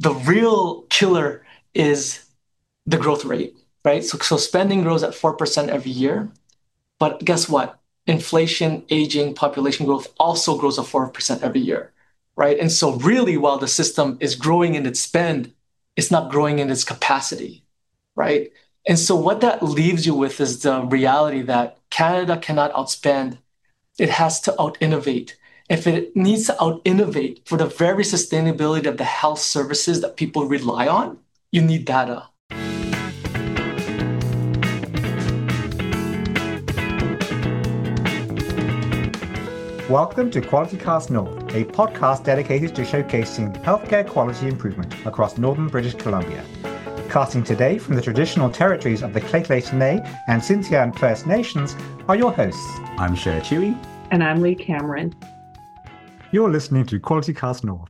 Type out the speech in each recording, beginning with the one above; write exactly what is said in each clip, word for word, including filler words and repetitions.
the real killer is the growth rate, right? So, so spending grows at four percent every year. But guess what? Inflation, aging, population growth also grows at four percent every year, right? And so, really, while the system is growing in its spend, it's not growing in its capacity, right? And so, what that leaves you with is the reality that Canada cannot outspend, it has to out innovate. If it needs to out innovate for the very sustainability of the health services that people rely on, you need data. Welcome to Quality Cast North, a podcast dedicated to showcasing healthcare quality improvement across northern British Columbia. Casting today from the traditional territories of the Lheidli T'enneh and Tsimshian First Nations are your hosts. I'm Cher Chewy. And I'm Lee Cameron. You're listening to Quality Cast North.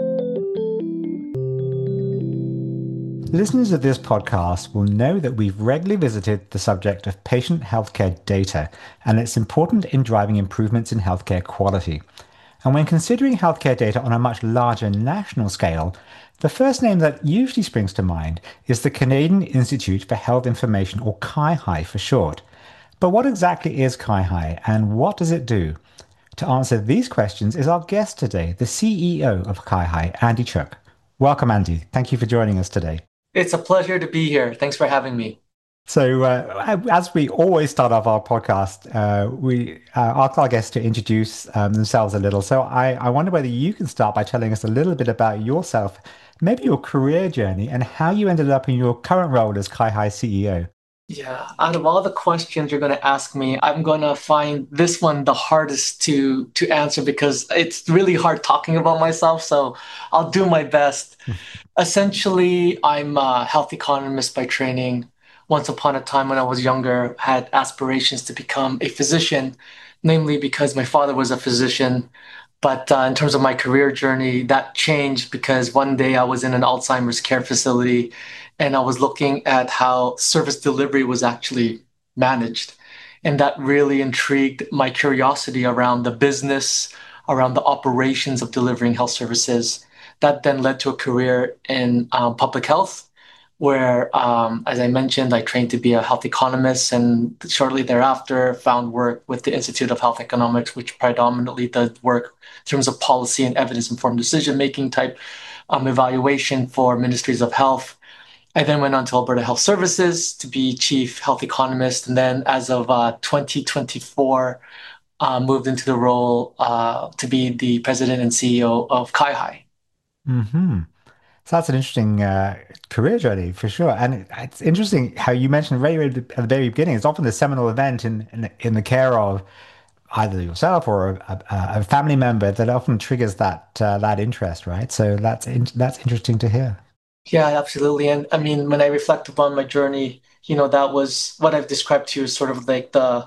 Listeners of this podcast will know that we've regularly visited the subject of patient healthcare data and its importance in driving improvements in healthcare quality. And when considering healthcare data on a much larger national scale, the first name that usually springs to mind is the Canadian Institute for Health Information, or C I H I for short. But what exactly is C I H I and what does it do? To answer these questions is our guest today, the C E O of C I H I, Andy Chuk. Welcome, Andy. Thank you for joining us today. It's a pleasure to be here. Thanks for having me. So, uh, as we always start off our podcast, uh, we uh, ask our guests to introduce um, themselves a little. So, I, I wonder whether you can start by telling us a little bit about yourself, maybe your career journey, and how you ended up in your current role as C I H I C E O. Yeah, out of all the questions you're going to ask me, I'm going to find this one the hardest to to answer because it's really hard talking about myself. So I'll do my best. Essentially, I'm a health economist by training. Once upon a time when I was younger, had aspirations to become a physician, namely because my father was a physician. But uh, in terms of my career journey, that changed because one day I was in an Alzheimer's care facility and I was looking at how service delivery was actually managed. And that really intrigued my curiosity around the business, around the operations of delivering health services. That then led to a career in um, public health, where, um, as I mentioned, I trained to be a health economist and shortly thereafter found work with the Institute of Health Economics, which predominantly does work in terms of policy and evidence-informed decision-making type um, evaluation for ministries of health. I then went on to Alberta Health Services to be chief health economist. And then as of uh, twenty twenty-four, uh, moved into the role uh, to be the president and C E O of C I H I. Mm-hmm. So that's an interesting uh, career journey for sure. And it, it's interesting how you mentioned very, very at the very beginning, it's often the seminal event in, in, in the care of either yourself or a, a, a family member that often triggers that uh, that interest, right? So that's in, that's interesting to hear. Yeah, absolutely. And I mean, when I reflect upon my journey, you know, that was what I've described to you as sort of like the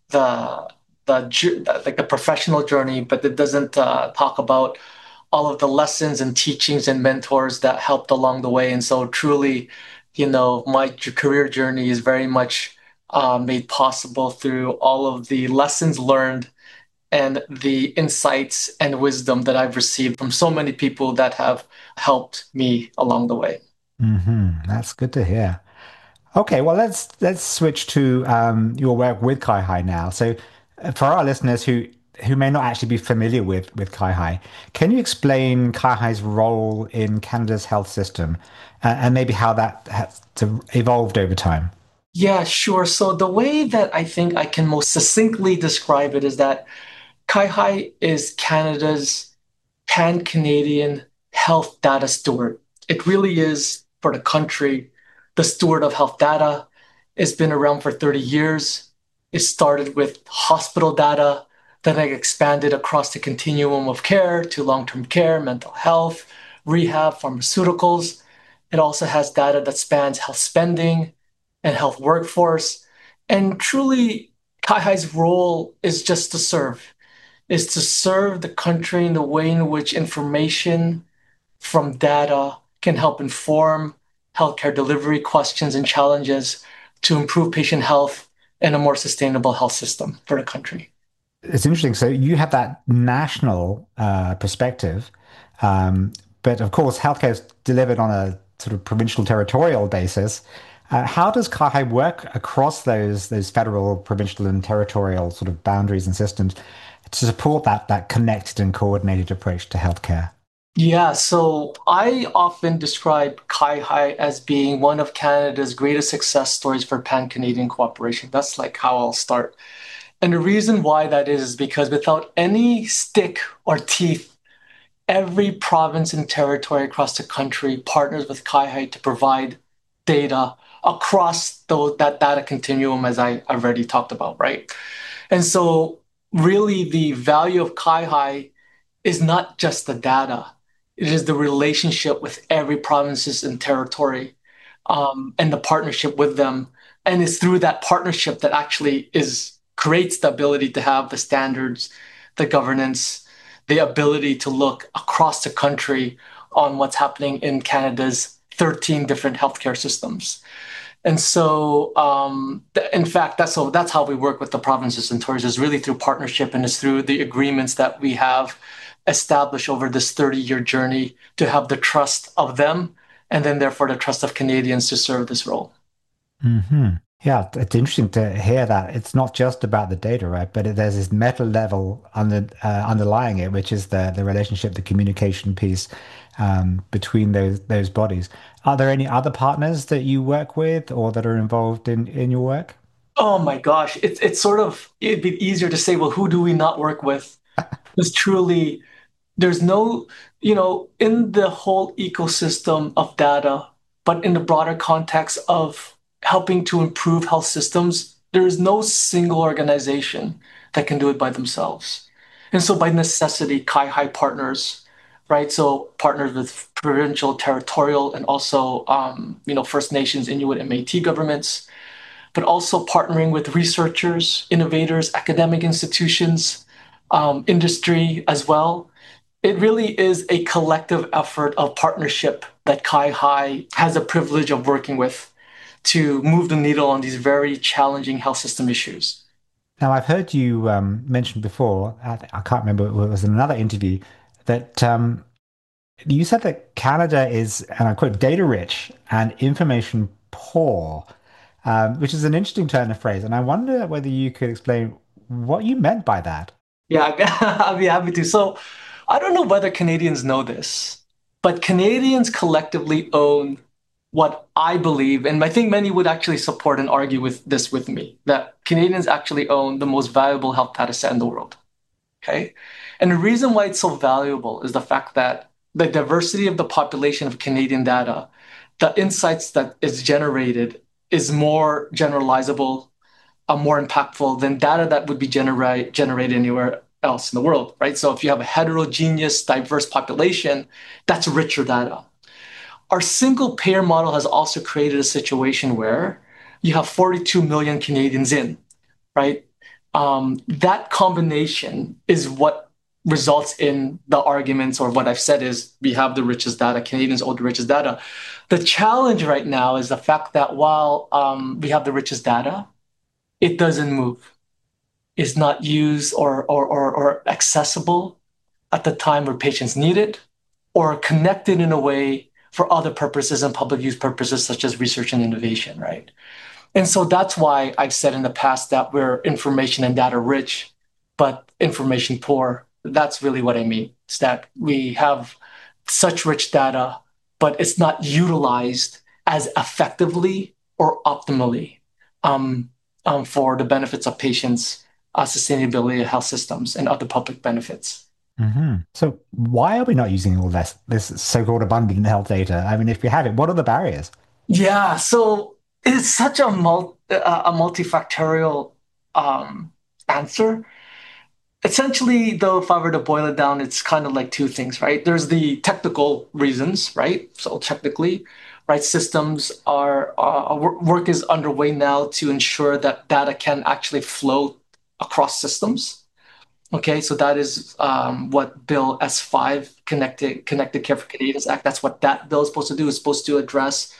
the the ju- like the professional journey, but it doesn't uh, talk about all of the lessons and teachings and mentors that helped along the way. And so truly, you know, my j- career journey is very much uh, made possible through all of the lessons learned and the insights and wisdom that I've received from so many people that have helped me along the way. Mm-hmm. That's good to hear. Okay, well let's let's switch to um, your work with C I H I now. So, uh, for our listeners who who may not actually be familiar with with C I H I, can you explain C I H I's role in Canada's health system, uh, and maybe how that has to- evolved over time? Yeah, sure. So the way that I think I can most succinctly describe it is that C I H I is Canada's pan-Canadian health data steward. It really is, for the country, the steward of health data. It's been around for thirty years. It started with hospital data, then it expanded across the continuum of care to long-term care, mental health, rehab, pharmaceuticals. It also has data that spans health spending and health workforce. And truly, C I H I's role is just to serve is to serve the country in the way in which information from data can help inform healthcare delivery questions and challenges to improve patient health and a more sustainable health system for the country. It's interesting. So you have that national uh, perspective, um, but of course, healthcare is delivered on a sort of provincial territorial basis. Uh, how does CAHI work across those those federal, provincial, and territorial sort of boundaries and systems to support that that connected and coordinated approach to healthcare? Yeah, so I often describe CaiHi as being one of Canada's greatest success stories for pan-Canadian cooperation. That's like how I'll start. And the reason why that is is because without any stick or teeth, every province and territory across the country partners with CaiHi to provide data across those, that data continuum, as I I've already talked about, right? And so really the value of CaiHi is not just the data. It is the relationship with every provinces and territory, um, and the partnership with them. And it's through that partnership that actually is creates the ability to have the standards, the governance, the ability to look across the country on what's happening in Canada's thirteen different healthcare systems. And so, um, th- in fact, that's so that's how we work with the provinces and territories is really through partnership, and it's through the agreements that we have established over this thirty-year journey to have the trust of them, and then therefore the trust of Canadians to serve this role. Hmm. Yeah, it's interesting to hear that it's not just about the data, right? But it, there's this meta level under uh, underlying it, which is the the relationship, the communication piece um, between those those bodies. Are there any other partners that you work with or that are involved in in your work? Oh my gosh, it's it's sort of it'd be easier to say, well, who do we not work with? Because truly, there's no, you know, in the whole ecosystem of data, but in the broader context of helping to improve health systems, there is no single organization that can do it by themselves. And so by necessity, CaiHi partners, right? So partners with provincial, territorial, and also, um, you know, First Nations, Inuit, and Métis governments, but also partnering with researchers, innovators, academic institutions, um, industry as well. It really is a collective effort of partnership that CaiHi has a privilege of working with to move the needle on these very challenging health system issues. Now, I've heard you um, mention before, I, I can't remember, it was in another interview, that um, you said that Canada is, and I quote, data rich and information poor, um, which is an interesting turn of phrase. And I wonder whether you could explain what you meant by that. Yeah, I'd be happy to. So I don't know whether Canadians know this, but Canadians collectively own what I believe, and I think many would actually support and argue with this with me, that Canadians actually own the most valuable health data set in the world. Okay. And the reason why it's so valuable is the fact that the diversity of the population of Canadian data, the insights that is generated is more generalizable, uh, more impactful than data that would be generate, generated anywhere else in the world, right? So if you have a heterogeneous, diverse population, that's richer data. Our single payer model has also created a situation where you have forty-two million Canadians in, right? Um, that combination is what results in the arguments, or what I've said is we have the richest data, Canadians own the richest data. The challenge right now is the fact that while um, we have the richest data, it doesn't move. It's not used or, or, or, or accessible at the time where patients need it, or connected in a way for other purposes and public use purposes, such as research and innovation, right? And so that's why I've said in the past that we're information and data rich, but information poor. That's really what I mean. It's that we have such rich data, but it's not utilized as effectively or optimally, um, um, for the benefits of patients, uh, sustainability of health systems, and other public benefits. Hmm. So why are we not using all this this so-called abundant health data? I mean, if we have it, what are the barriers? Yeah, so it's such a mul- uh, a multifactorial um, answer. Essentially, though, if I were to boil it down, it's kind of like two things, right? There's the technical reasons, right? So technically, right, systems are uh, work is underway now to ensure that data can actually flow across systems. Okay, so that is um, what Bill S five Connected Connected Care for Canadians Act. That's what that bill is supposed to do. Is supposed to address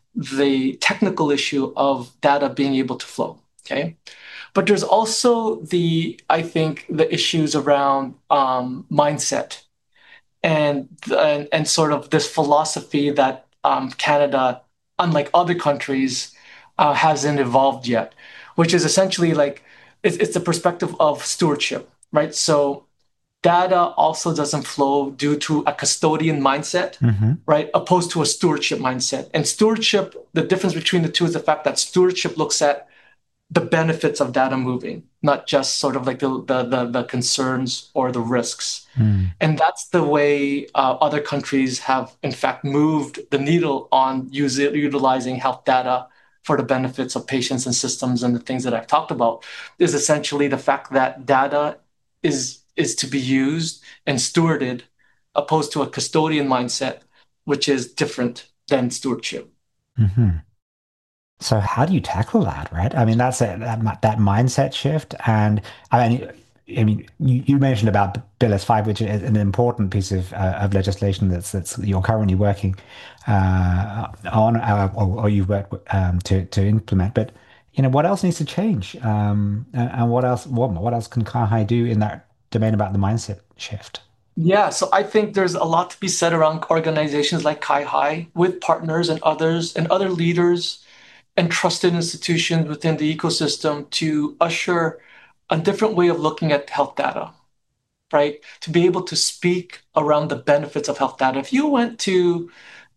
the technical issue of data being able to flow. Okay. But there's also the, I think, the issues around um, mindset and and, and sort of this philosophy that um, Canada, unlike other countries, uh, hasn't evolved yet, which is essentially like it's, it's the perspective of stewardship, right? So data also doesn't flow due to a custodian mindset, Hmm. right? Opposed to a stewardship mindset. And stewardship, the difference between the two is the fact that stewardship looks at the benefits of data moving, not just sort of like the the the, the concerns or the risks. Mm. And that's the way uh, other countries have, in fact, moved the needle on use, utilizing health data for the benefits of patients and systems and the things that I've talked about is essentially the fact that data is is to be used and stewarded opposed to a custodian mindset, which is different than stewardship. Hmm. So how do you tackle that, right? I mean, that's a, that mi- that mindset shift, and I mean, I mean, you, you mentioned about Bill S five, which is an important piece of uh, of legislation that's that's you're currently working uh, on, uh, or, or you've worked um, to to implement. But you know, what else needs to change, um, and, and what else what what else can Kahai do in that domain about the mindset shift? Yeah, so I think there's a lot to be said around organizations like Kai with partners and others and other leaders and trusted institutions within the ecosystem to usher a different way of looking at health data, right? To be able to speak around the benefits of health data. If you went to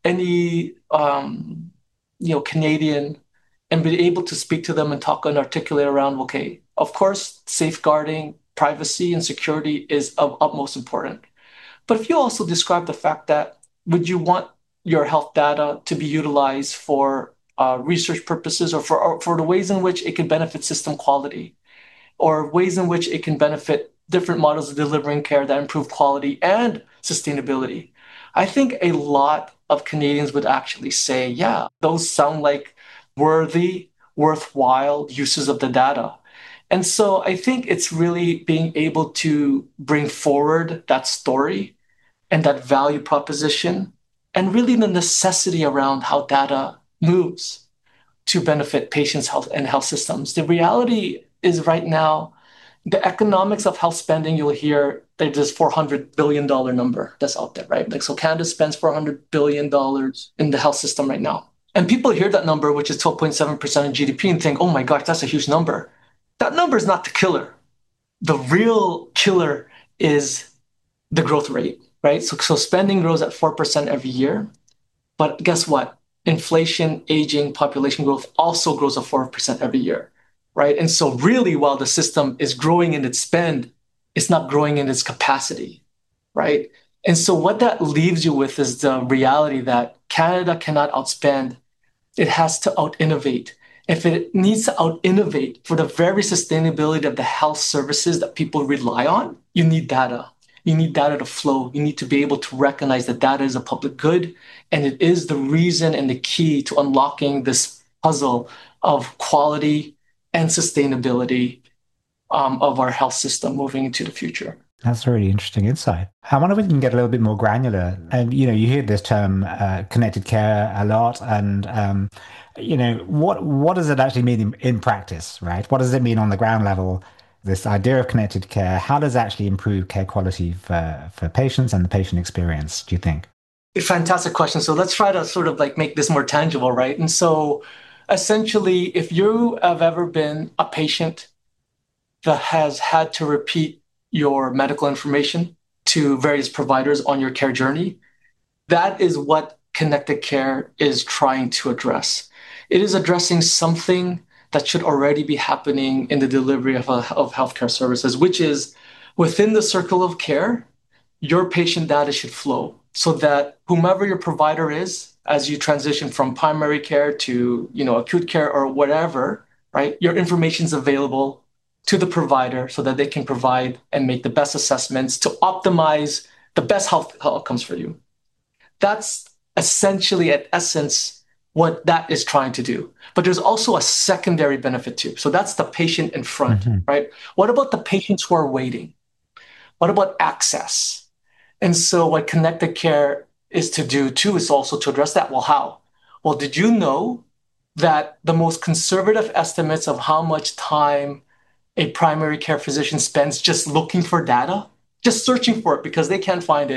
any um, you know Canadian and be able to speak to them and talk and articulate around, okay, of course, safeguarding privacy and security is of utmost importance. But if you also describe the fact that would you want your health data to be utilized for uh, research purposes or for or for the ways in which it can benefit system quality or ways in which it can benefit different models of delivering care that improve quality and sustainability. I think a lot of Canadians would actually say, yeah, those sound like worthy, worthwhile uses of the data. And so I think it's really being able to bring forward that story and that value proposition and really the necessity around how data moves to benefit patients' health and health systems. The reality is right now, the economics of health spending, you'll hear there's this four hundred billion dollars number that's out there, right? Like, so Canada spends four hundred billion dollars in the health system right now. And people hear that number, which is twelve point seven percent of G D P, and think, oh my gosh, that's a huge number. That number is not the killer. The real killer is the growth rate, right? So, so spending grows at four percent every year. But guess what? Inflation, aging, population growth also grows at four percent every year, right? And so, really, while the system is growing in its spend, it's not growing in its capacity, right? And so, what that leaves you with is the reality that Canada cannot outspend, it has to out innovate. If it needs to out innovate for the very sustainability of the health services that people rely on, you need data. You need data to flow. You need to be able to recognize that data is a public good. And it is the reason and the key to unlocking this puzzle of quality and sustainability um, of our health system moving into the future. That's a really interesting insight. I wonder if we can get a little bit more granular. And you know, you hear this term uh, connected care a lot, and um, you know, what what does it actually mean in, in practice, right? What does it mean on the ground level? This idea of connected care, how does it actually improve care quality for for patients and the patient experience, do you think? Fantastic question. So let's try to sort of like make this more tangible, right? And so essentially, if you have ever been a patient that has had to repeat your medical information to various providers on your care journey, that is what connected care is trying to address. It is addressing something that should already be happening in the delivery of, a, of healthcare services, which is within the circle of care, your patient data should flow so that whomever your provider is, as you transition from primary care to you know acute care or whatever, right? Your information is available to the provider so that they can provide and make the best assessments to optimize the best health outcomes for you. That's essentially, at essence, what that is trying to do. But there's also a secondary benefit too. So that's the patient in front, Hmm. right? What about the patients who are waiting? What about access? And so, what connected care is to do too is also to address that. Well, how? Well, did you know that the most conservative estimates of how much time a primary care physician spends just looking for data, just searching for it because they can't find it,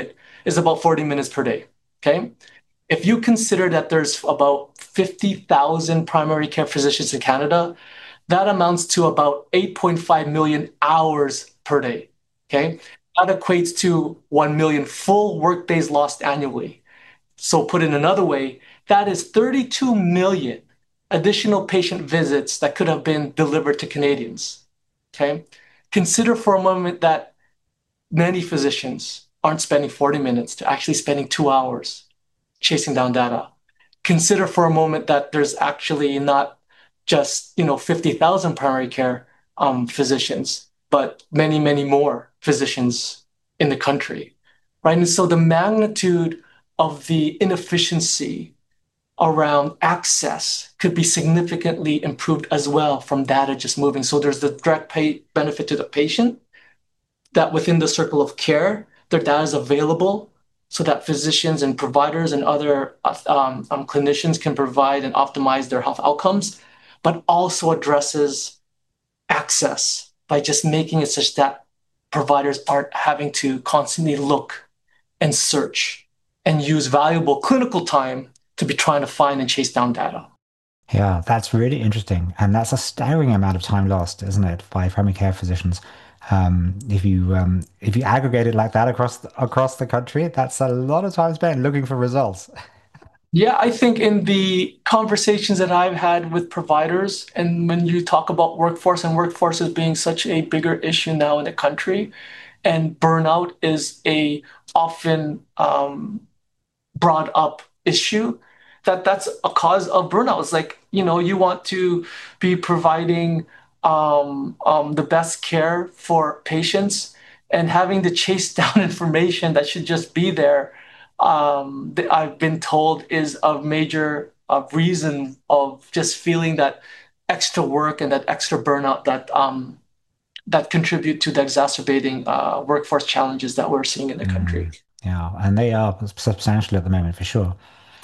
is about forty minutes per day. Okay. If you consider that there's about fifty thousand primary care physicians in Canada, that amounts to about eight point five million hours per day. Okay. That equates to one million full workdays lost annually. So, put in another way, that is thirty-two million additional patient visits that could have been delivered to Canadians. Okay. Consider for a moment that many physicians aren't spending forty minutes to actually spending two hours chasing down data. Consider for a moment that there's actually not just, you know, fifty thousand primary care um, physicians, but many, many more physicians in the country, right? And so the magnitude of the inefficiency around access could be significantly improved as well from data just moving. So there's the direct pay benefit to the patient that within the circle of care, their data is available so that physicians and providers and other um, um, clinicians can provide and optimize their health outcomes, but also addresses access by just making it such that providers aren't having to constantly look and search and use valuable clinical time to be trying to find and chase down data. Yeah, that's really interesting. And that's a staggering amount of time lost, isn't it, by primary care physicians? Um, if you um, if you aggregate it like that across the, across the country, that's a lot of time spent looking for results. Yeah, I think in the conversations that I've had with providers, and when you talk about workforce and workforce as being such a bigger issue now in the country, and burnout is a often um, brought up issue, that that's a cause of burnout. It's like, you know, you want to be providing um, um, the best care for patients and having to chase down information that should just be there. Um, that I've been told is a major uh, reason of just feeling that extra work and that extra burnout that um, that contribute to the exacerbating uh, workforce challenges that we're seeing in the country. Mm, yeah, and they are substantial at the moment for sure.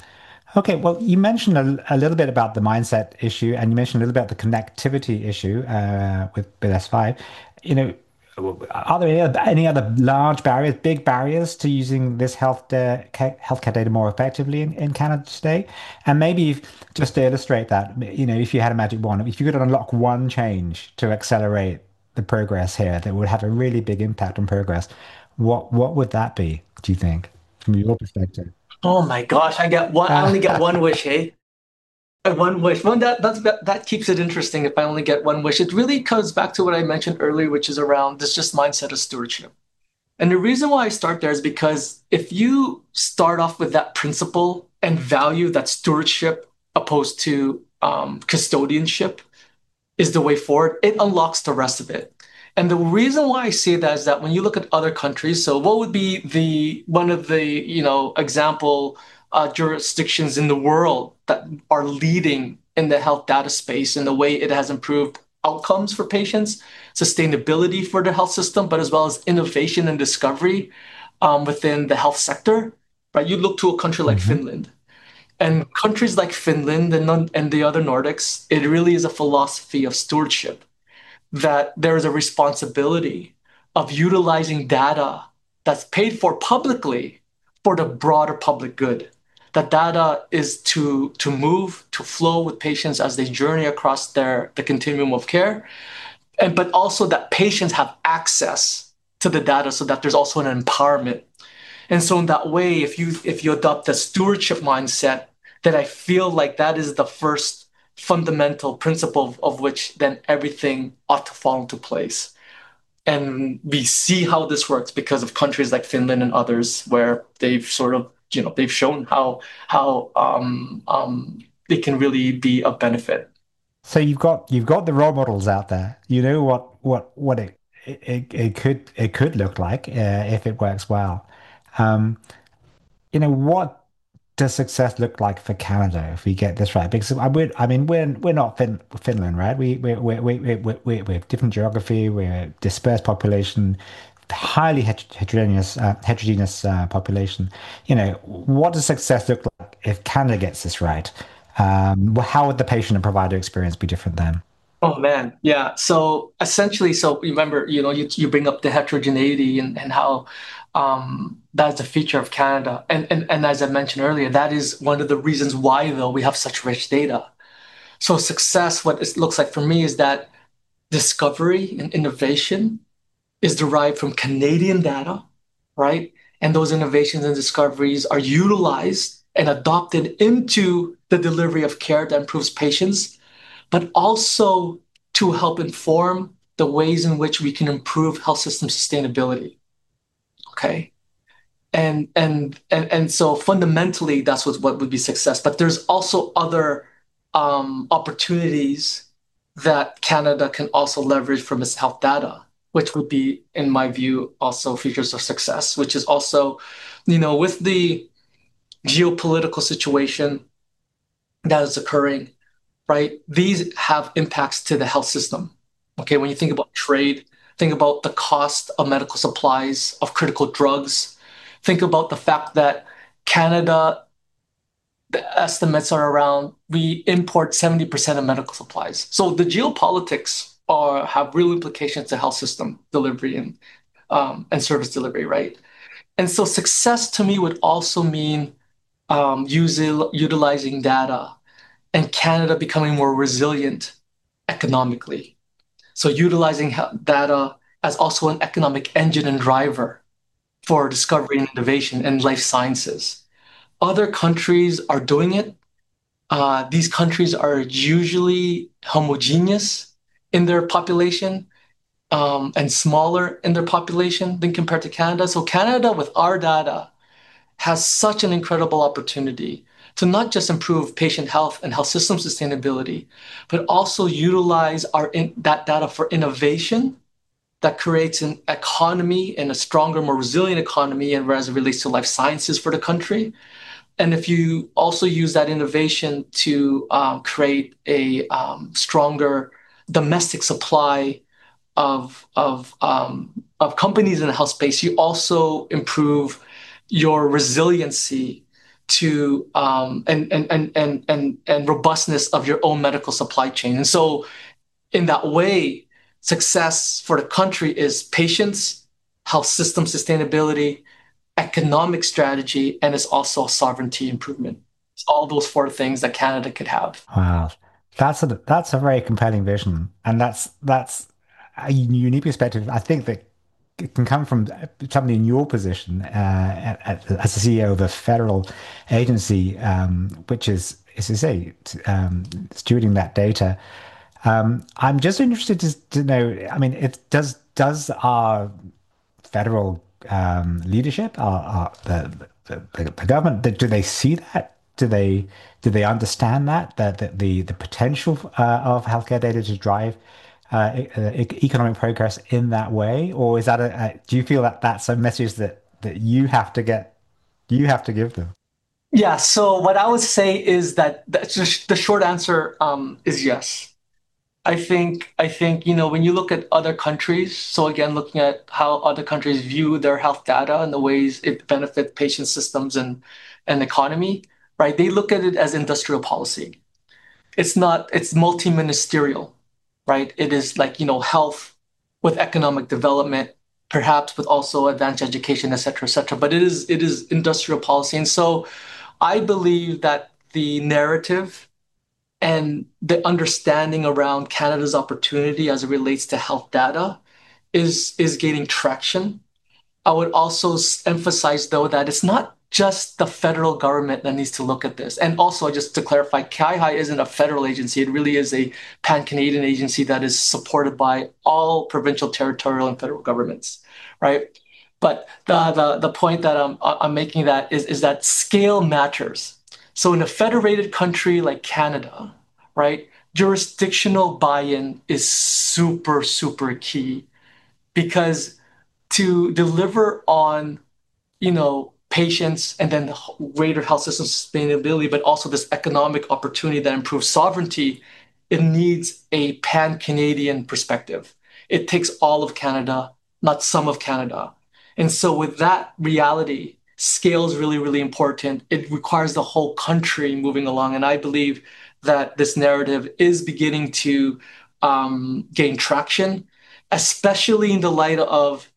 Okay, well, you mentioned a, a little bit about the mindset issue, and you mentioned a little bit about the connectivity issue uh, with, with S five. You know, are there any other, any other large barriers, big barriers to using this health da ca- healthcare data more effectively in, in Canada today? And maybe if, just to illustrate that, you know, if you had a magic wand, if you could unlock one change to accelerate the progress here that would have a really big impact on progress, what what would that be, do you think, from your perspective? Oh my gosh, I get one. I only get one wish, hey? Uh, One wish. Well, that that's that keeps it interesting. If I only get one wish, it really comes back to what I mentioned earlier, which is around this just mindset of stewardship. And the reason why I start there is because if you start off with that principle and value that stewardship opposed to um, custodianship, is the way forward, it unlocks the rest of it. And the reason why I say that is that when you look at other countries, so what would be the one of the, you know, example uh, jurisdictions in the world that are leading in the health data space in the way it has improved outcomes for patients, sustainability for the health system, but as well as innovation and discovery um, within the health sector, right? You look to a country like Hmm. Finland. And countries like Finland and, and the other Nordics, it really is a philosophy of stewardship that there is a responsibility of utilizing data that's paid for publicly for the broader public good. That data is to, to move, to flow with patients as they journey across their the continuum of care, and but also that patients have access to the data so that there's also an empowerment. And so in that way, if you if you adopt a stewardship mindset, then I feel like that is the first fundamental principle of, of which then everything ought to fall into place. And we see how this works because of countries like Finland and others where they've sort of, you know, they've shown how how um, um, it can really be of benefit. So you've got you've got the role models out there. You know what what what it it, it could it could look like uh, if it works well. Um, you know, what does success look like for Canada if we get this right? Because I would, I mean, we're we're not fin Finland, right? We we we we we we we have different geography. We're a dispersed population, highly het- heterogeneous uh, heterogeneous uh, population. You know, what does success look like if Canada gets this right? Um, well, how would the patient and provider experience be different then? Oh man, yeah. So essentially, so remember, you know, you you bring up the heterogeneity and and how um, that's a feature of Canada. And, and and as I mentioned earlier, that is one of the reasons why though we have such rich data. So success, what it looks like for me is that discovery and innovation is derived from Canadian data, right? And those innovations and discoveries are utilized and adopted into the delivery of care that improves patients, but also to help inform the ways in which we can improve health system sustainability. Okay. And and and and so fundamentally that's what, what would be success. But there's also other um, opportunities that Canada can also leverage from its health data, which would be, in my view, also features of success, which is also, you know, with the geopolitical situation that is occurring, right? These have impacts to the health system. Okay, when you think about trade, think about the cost of medical supplies, of critical drugs. Think about the fact that Canada, the estimates are around we import seventy percent of medical supplies. So the geopolitics are have real implications to health system delivery and um, and service delivery, right? And so success to me would also mean um, using utilizing data and Canada becoming more resilient economically. So utilizing data as also an economic engine and driver for discovery and innovation and life sciences. Other countries are doing it. Uh, these countries are usually homogeneous in their population um, and smaller in their population than compared to Canada. So Canada, with our data, has such an incredible opportunity to not just improve patient health and health system sustainability, but also utilize our in, that data for innovation that creates an economy and a stronger, more resilient economy, and as it relates to life sciences for the country. And if you also use that innovation to um, create a um, stronger domestic supply of of um, of companies in the health space, you also improve your resiliency to um, and, and and and and and robustness of your own medical supply chain. And so, in that way, success for the country is patience, health system sustainability, economic strategy, and it's also sovereignty improvement. It's all those four things that Canada could have. Wow. That's a that's a very compelling vision. And that's that's a unique perspective. I think that it can come from somebody in your position uh, at, at, as the C E O of a federal agency, um, which is, as you say, um, stewarding that data. Um, I'm just interested to, to know. I mean, it does does our federal um, leadership, our, our the, the, the the government, do they see that? Do they do they understand that that, that the the potential uh, of healthcare data to drive uh, e- uh, e- economic progress in that way, or is that a, a do you feel that that's a message that that you have to get you have to give them? Yeah, so what I would say is that that's just, the short answer um, is yes. I think I think you know when you look at other countries, so again looking at how other countries view their health data and the ways it benefits patient systems and and economy, right? They look at it as industrial policy. It's not, it's multi-ministerial, right? It is like, you know, health with economic development, perhaps with also advanced education, et cetera, et cetera. But it is it is industrial policy. And so I believe that the narrative and the understanding around Canada's opportunity as it relates to health data is is gaining traction. I would also emphasize, though, that it's not just the federal government that needs to look at this. And also, just to clarify, C I H I isn't a federal agency. It really is a pan-Canadian agency that is supported by all provincial, territorial, and federal governments, right? But the the, the point that I'm, I'm making that is, is that scale matters. So in a federated country like Canada, right, jurisdictional buy-in is super, super key because to deliver on, you know, patients and then the greater health system sustainability, but also this economic opportunity that improves sovereignty, it needs a pan-Canadian perspective. It takes all of Canada, not some of Canada. And so with that reality, scale is really, really important. It requires the whole country moving along. And I believe that this narrative is beginning to um, gain traction, especially in the light of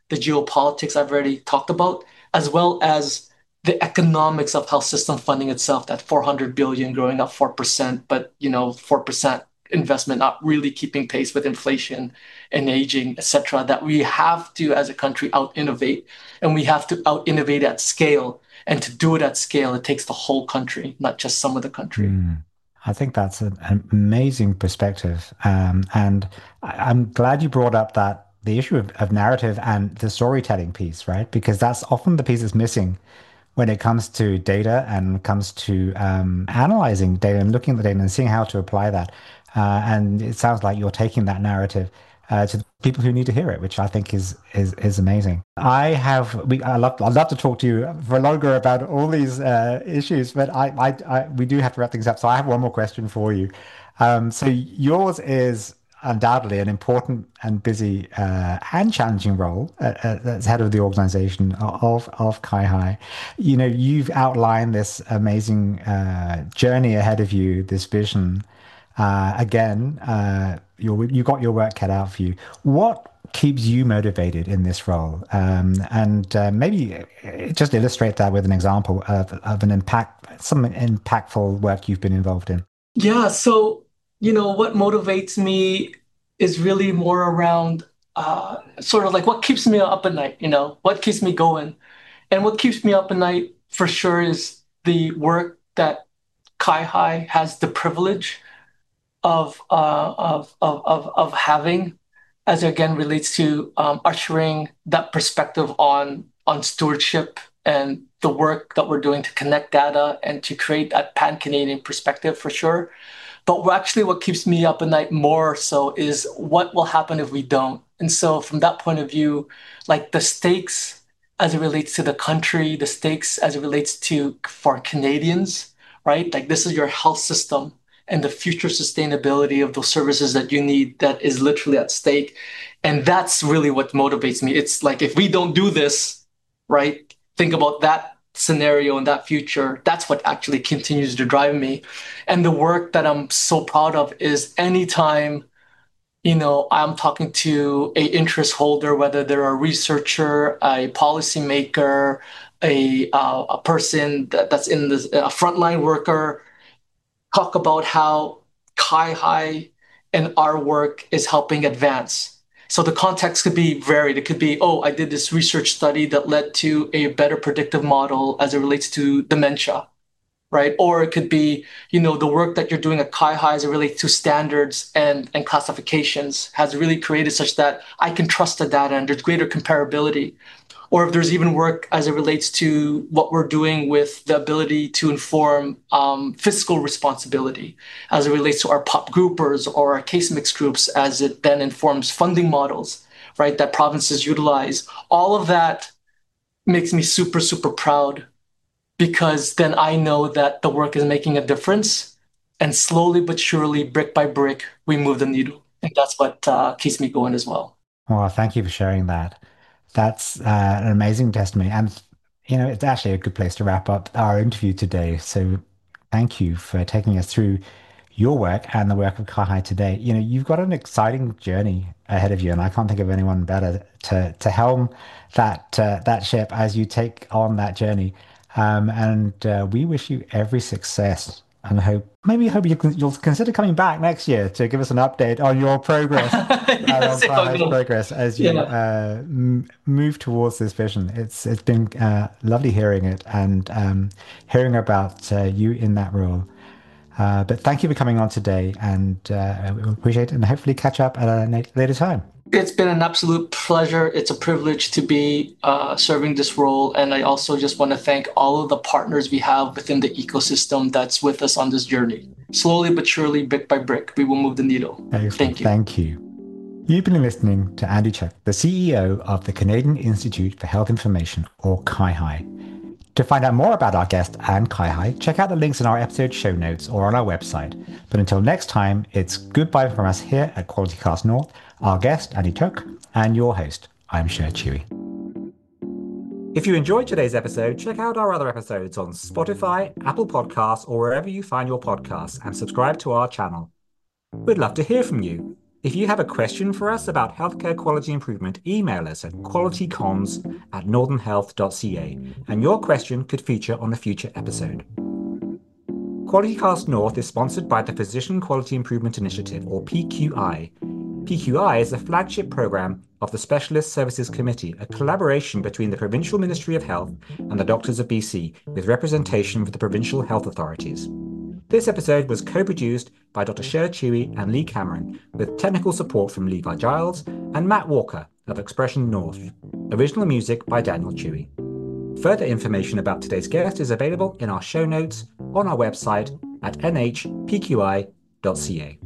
the geopolitics I've already talked about, as well as the economics of health system funding itself, that four hundred billion growing up four percent, but you know, four percent investment not really keeping pace with inflation and aging, et cetera, that we have to, as a country, out innovate, and we have to out innovate at scale. And to do it at scale, it takes the whole country, not just some of the country. Mm. I think that's an, an amazing perspective. Um, and I, I'm glad you brought up that the issue of, of narrative and the storytelling piece, right? Because that's often the piece that's missing when it comes to data and comes to um, analyzing data and looking at the data and seeing how to apply that. Uh, and it sounds like you're taking that narrative uh, to the people who need to hear it, which I think is is is amazing. I have we I love I'd love to talk to you for longer about all these uh, issues, but I, I I we do have to wrap things up. So I have one more question for you. Um, so yours is undoubtedly an important and busy uh, and challenging role uh, uh, as head of the organization of of ChiHi. You know, you've outlined this amazing uh, journey ahead of you, this vision. Uh, again, uh, you you got your work cut out for you. What keeps you motivated in this role? Um, and uh, maybe uh, just illustrate that with an example of, of an impact, some impactful work you've been involved in. Yeah, so you know what motivates me is really more around uh, sort of like what keeps me up at night, you know, what keeps me going. And what keeps me up at night for sure is the work that ChiHi has the privilege of uh, of, of of of having, as it again relates to um, ushering that perspective on on stewardship and the work that we're doing to connect data and to create that pan-Canadian perspective for sure. But actually, what keeps me up at night more so is what will happen if we don't. And so, from that point of view, like the stakes as it relates to the country, the stakes as it relates to for Canadians, right? Like this is your health system and the future sustainability of those services that you need that is literally at stake. And that's really what motivates me. It's like if we don't do this, right? Think about that scenario and that future. That's what actually continues to drive me. And the work that I'm so proud of is anytime, you know, I'm talking to a interest holder, whether they're a researcher, a policymaker, a uh, a person that, that's in the a frontline worker, talk about how ChiHi and our work is helping advance. So the context could be varied. It could be, oh, I did this research study that led to a better predictive model as it relates to dementia, right? Or it could be, you know, the work that you're doing at ChiHi as it relates to standards and, and classifications has really created such that I can trust the data and there's greater comparability. Or if there's even work as it relates to what we're doing with the ability to inform um, fiscal responsibility as it relates to our pop groupers or our case mix groups as it then informs funding models, right, that provinces utilize. All of that makes me super, super proud because then I know that the work is making a difference. And slowly but surely, brick by brick, we move the needle. And that's what uh, keeps me going as well. Well, thank you for sharing that. That's uh, an amazing testimony. And, you know, it's actually a good place to wrap up our interview today. So thank you for taking us through your work and the work of ChiHi today. You know, you've got an exciting journey ahead of you, and I can't think of anyone better to to helm that uh, that ship as you take on that journey. Um, and uh, we wish you every success and hope maybe hope you can, you'll consider coming back next year to give us an update on your progress, uh, Yes, on ChiHi's progress as you yeah. uh, m move towards this vision. It's it's been uh, lovely hearing it and um, hearing about uh, you in that role. Uh, but thank you for coming on today, and uh, we appreciate it, and hopefully catch up at a later time. It's been an absolute pleasure. It's a privilege to be uh, serving this role. And I also just want to thank all of the partners we have within the ecosystem that's with us on this journey. Slowly but surely, brick by brick, we will move the needle. Excellent. Thank you. Thank you. You've been listening to Andy Chuck, the C E O of the Canadian Institute for Health Information, or ChiHi. To find out more about our guest and ChiHi, check out the links in our episode show notes or on our website. But until next time, it's goodbye from us here at Quality Cast North, our guest, Andy Chuck, and your host, I'm Sher Chewy. If you enjoyed today's episode, check out our other episodes on Spotify, Apple Podcasts, or wherever you find your podcasts, and subscribe to our channel. We'd love to hear from you. If you have a question for us about healthcare quality improvement, email us at qualitycomms at northernhealth.ca, and your question could feature on a future episode. QualityCast North is sponsored by the Physician Quality Improvement Initiative, or P Q I. P Q I is a flagship program of the Specialist Services Committee, a collaboration between the Provincial Ministry of Health and the Doctors of B C, with representation for the provincial health authorities. This episode was co-produced by Doctor Cher Chewy and Lee Cameron, with technical support from Levi Giles and Matt Walker of Expression North. Original music by Daniel Chewy. Further information about today's guest is available in our show notes on our website at n h p q i dot c a.